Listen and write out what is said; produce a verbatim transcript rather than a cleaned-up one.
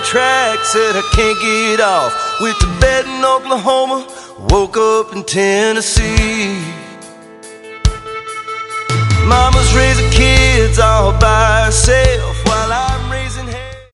track, said I can't get off. Went to bed in Oklahoma, woke up in Tennessee. Mama's raising kids all by herself.